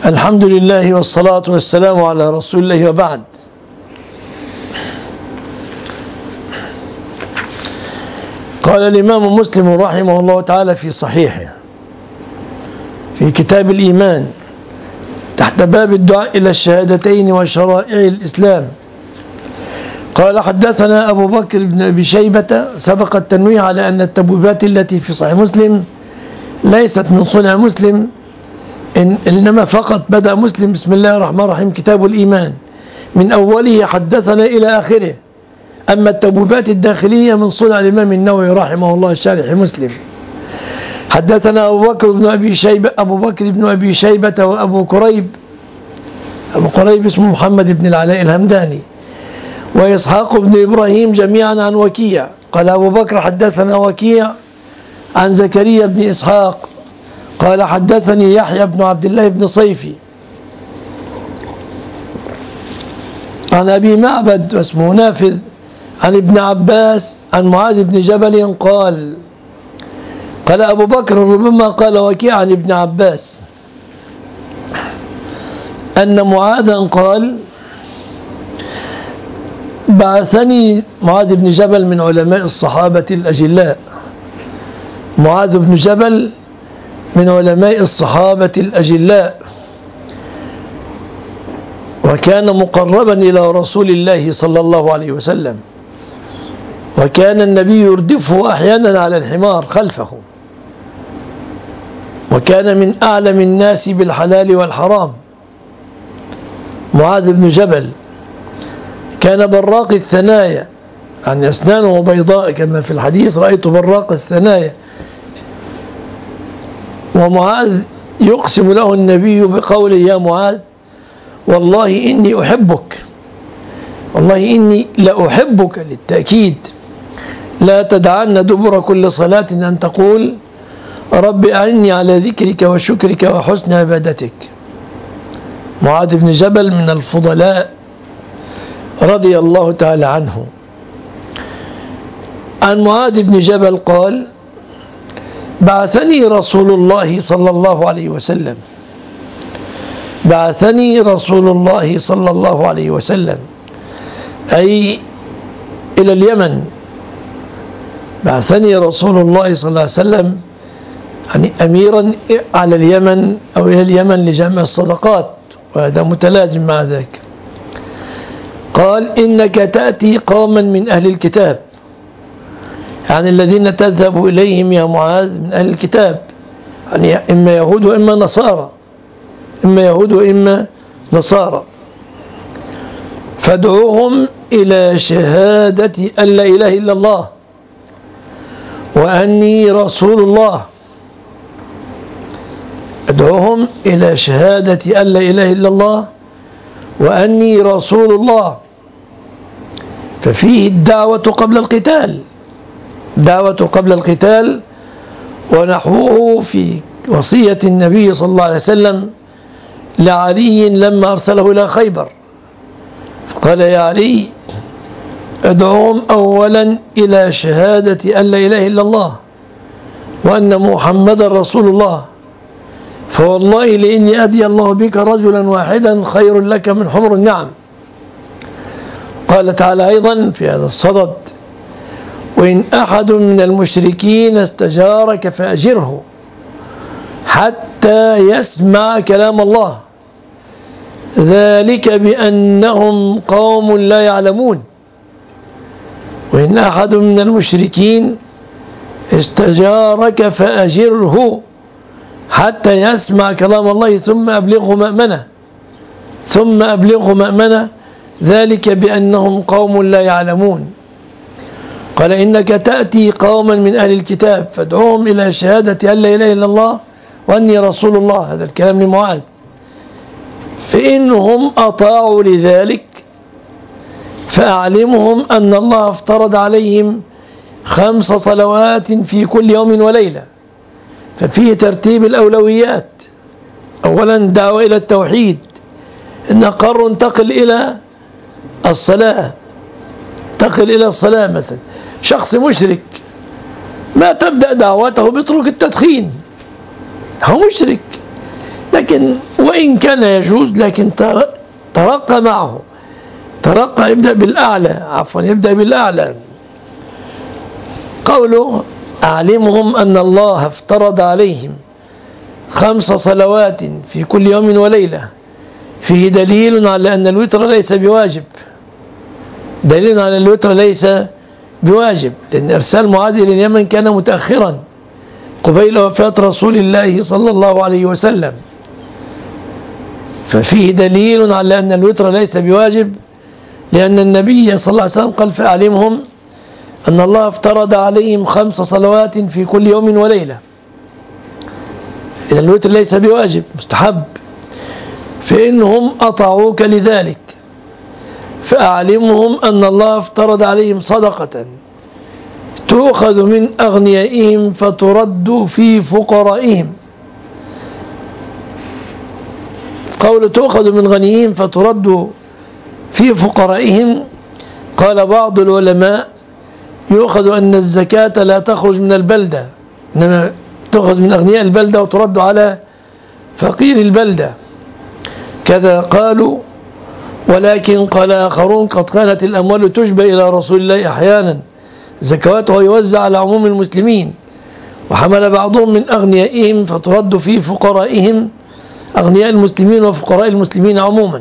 الحمد لله والصلاة والسلام على رسول الله وبعد. قال الإمام مسلم رحمه الله تعالى في صحيحه في كتاب الإيمان تحت باب الدعاء إلى الشهادتين وشرائع الإسلام، قال: حدثنا أبو بكر بن أبي شيبة. سبق التنويه على أن التبويبات التي في صحيح مسلم ليست من صنع مسلم، إنما فقط بدأ مسلم بسم الله الرحمن الرحيم كتاب الإيمان من أوله حدثنا إلى آخره. أما التبويبات الداخلية من صنع الإمام النووي رحمه الله الشارح مسلم. حدثنا أبو بكر بن أبي شيبة وأبو كريب. أبو كريب اسمه محمد بن العلاء الهمداني، وإسحاق بن إبراهيم جميعا عن وكيع. قال أبو بكر: حدثنا وكيع عن زكريا بن إسحاق قال: حدثني يحيى بن عبد الله بن صيفي عن أبي معبد واسمه نافذ عن ابن عباس عن معاذ بن جبل قال أبو بكر: ربما قال وكيع عن ابن عباس أن معاذا قال: بعثني معاذ بن جبل من علماء الصحابة الأجلاء. معاذ بن جبل من علماء الصحابة الأجلاء، وكان مقربا إلى رسول الله صلى الله عليه وسلم، وكان النبي يردفه أحيانا على الحمار خلفه، وكان من أعلم الناس بالحلال والحرام. معاذ بن جبل كان براق الثنايا، يعني أسنانه بيضاء كما في الحديث: رأيت براق الثنايا. ومعاذ يقسم له النبي بقوله: يا معاذ والله إني أحبك، والله إني لأحبك للتأكيد، لا تدعن دبر كل صلاة أن تقول: رب أعني على ذكرك وشكرك وحسن عبادتك. معاذ بن جبل من الفضلاء رضي الله تعالى عنه. عن معاذ بن جبل قال: بعثني رسول الله صلى الله عليه وسلم، بعثني رسول الله صلى الله عليه وسلم، أي إلى اليمن. بعثني رسول الله صلى الله عليه وسلم يعني أميرا على اليمن أو إلى اليمن لجمع الصدقات، وهذا متلازم مع ذلك. قال: إنك تأتي قوما من أهل الكتاب، يعني الذين تذهب إليهم يا معاذ من أهل الكتاب، يعني إما يهود وإما نصارى، إما يهود وإما نصارى، فادعوهم إلى شهادة أن لا إله إلا الله وأني رسول الله. ادعوهم إلى شهادة أن لا إله إلا الله وأني رسول الله. ففيه الدعوة قبل القتال، دعوة قبل القتال، ونحوه في وصية النبي صلى الله عليه وسلم لعلي لما أرسله إلى خيبر، قال: يا علي ادعوهم أولا إلى شهادة أن لا إله إلا الله وأن محمدا رسول الله، فوالله لإني أدي الله بك رجلا واحدا خير لك من حمر النعم. قال تعالى أيضا في هذا الصدد: وإن أحد من المشركين استجارك فأجره حتى يسمع كلام الله، ذلك بأنهم قوم لا يعلمون. وإن أحد من المشركين استجارك فأجره حتى يسمع كلام الله ثم أبلغه مأمنة، ذلك بأنهم قوم لا يعلمون. قال: إنك تأتي قوما من أهل الكتاب فادعوهم إلى شهادة أن لا إله إلا الله وأني رسول الله. هذا الكلام لمعاذ. فإنهم أطاعوا لذلك فأعلمهم أن الله افترض عليهم 5 صلوات في كل يوم وليلة، ففيه ترتيب الأولويات. أولا دعوة إلى التوحيد، إن قر انتقل إلى الصلاة، انتقل إلى الصلاة. مثلا شخص مشرك ما تبدأ دعوته بطرق التدخين، هو مشرك، لكن وإن كان يجوز لكن ترقى معه، ترقى يبدأ بالأعلى، يبدأ بالأعلى. قوله أعلمهم أن الله افترض عليهم 5 صلوات في كل يوم وليلة، فيه دليل على أن الوتر ليس بواجب، دليل على الوتر ليس بواجب، لأن إرسال معاذ إلى اليمن كان متأخرا قبيل وفاة رسول الله صلى الله عليه وسلم، ففيه دليل على أن الوتر ليس بواجب، لأن النبي صلى الله عليه وسلم قال فأعلمهم أن الله افترض عليهم 5 صلوات في كل يوم وليلة. إذا الوتر ليس بواجب، مستحب. فإنهم أطاعوك لذلك فأعلمهم أن الله افترض عليهم صدقة تؤخذ من أغنيائهم فترد في فقرائهم. قول تؤخذ من غنيهم فترد في فقرائهم، قال بعض العلماء يؤخذ أن الزكاة لا تخرج من البلدة، إنما تؤخذ من أغنياء البلدة وترد على فقير البلدة، كذا قالوا. ولكن قال آخرون قد كانت الأموال تجبى إلى رسول الله أحيانا زكواته يوزع على عموم المسلمين، وحمل بعضهم من أغنيائهم فترد في فقرائهم، أغنياء المسلمين وفقراء المسلمين عموما.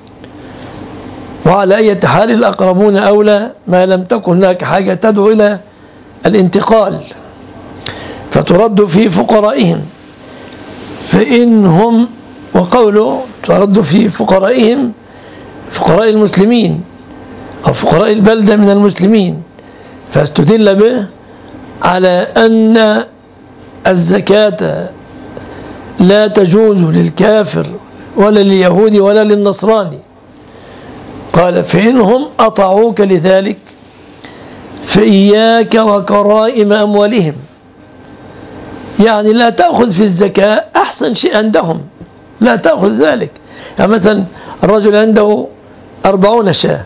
وعلى أي حال الأقربون أولى ما لم تكن هناك حاجة تدعو إلى الانتقال، فترد في فقرائهم. فإنهم، وقوله ترد في فقرائهم فقراء المسلمين أو فقراء البلدة من المسلمين، فاستدل به على أن الزكاة لا تجوز للكافر ولا لليهودي ولا للنصراني. قال فإنهم أطاعوك لذلك فإياك وكرائم أموالهم، يعني لا تأخذ في الزكاة أحسن شيء عندهم، لا تأخذ ذلك. يعني مثلا الرجل عنده 40 شاة،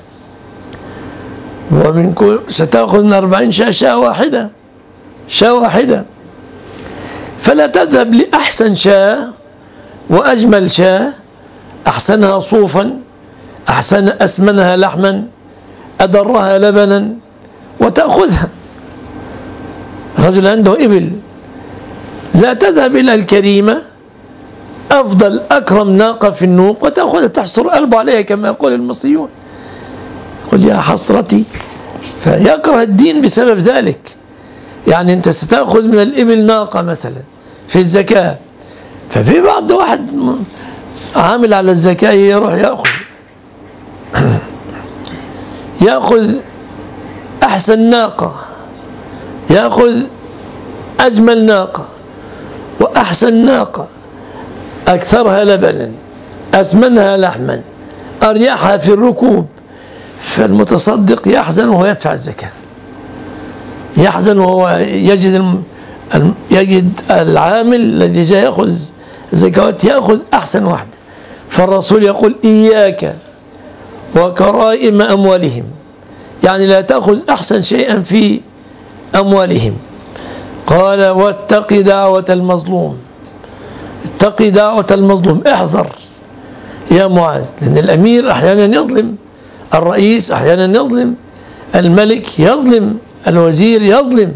ومن كل ستأخذ من 40 شاة شاة واحدة، فلا تذهب لأحسن شاة وأجمل شاة، أحسنها صوفا، أسمنها لحما، أدرها لبنا، وتأخذها. رجل عنده إبل، لا تذهب إلى الكريمة أفضل أكرم ناقة في النوق وتأخذها تحصر قلبه عليها كما يقول المصريون، قل يا حسرتي. فيكره الدين بسبب ذلك. يعني أنت ستأخذ من الإبل ناقة مثلا في الزكاة، ففي بعض واحد عامل على الزكاة يروح يأخذ أحسن ناقة، يأخذ أجمل ناقة وأحسن ناقة، أكثرها لبنا، أسمنها لحما، أريحها في الركوب. فالمتصدق يحزن وهو يدفع الزكاة، يحزن وهو يجد العامل الذي جاء يأخذ الزكوات يأخذ أحسن واحدة. فالرسول يقول إياك وكرائم أموالهم، يعني لا تأخذ أحسن شيئا في أموالهم. قال واتق دعوة المظلوم، اتقي دعوة المظلوم، احذر يا معاذ، لأن الأمير أحيانا يظلم، الرئيس أحيانا يظلم، الملك يظلم، الوزير يظلم،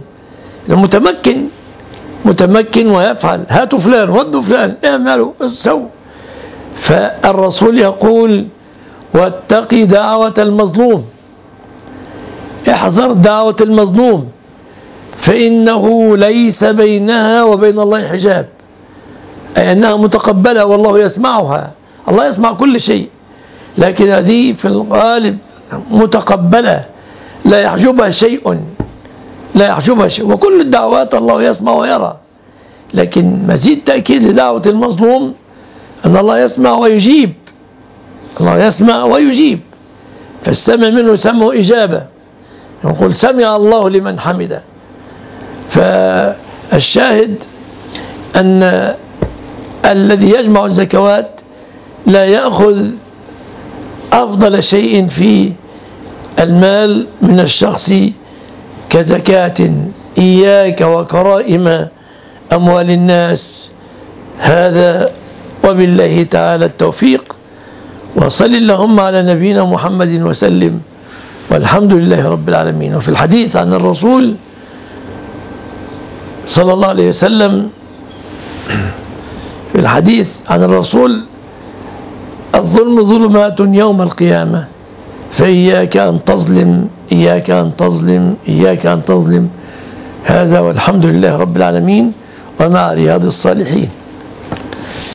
متمكن ويفعل، هاتوا فلان ودوا فلان، اعملوا سووا. فالرسول يقول واتقي دعوة المظلوم، احذر دعوة المظلوم، فإنه ليس بينها وبين الله حجاب، أي أنها متقبلة والله يسمعها، الله يسمع كل شيء، لكن هذه في الغالب متقبلة لا يحجبها شيء، وكل الدعوات الله يسمع ويرى، لكن مزيد تأكيد لدعوة المظلوم أن الله يسمع ويجيب، الله يسمع ويجيب، فالسمع منه سمع إجابة، يقول سمع الله لمن حمده. فالشاهد أن الذي يجمع الزكوات لا يأخذ أفضل شيء في المال من الشخص كزكاة. إياك وكرائم أموال الناس، هذا وبالله تعالى التوفيق. وصل اللهم على نبينا محمد وسلم، والحمد لله رب العالمين. وفي الحديث عن الرسول صلى الله عليه وسلم، في الحديث عن الرسول: الظلم ظلمات يوم القيامة، فإياك أن تظلم، إياك أن تظلم، إياك أن تظلم. هذا والحمد لله رب العالمين، ومع رياض الصالحين.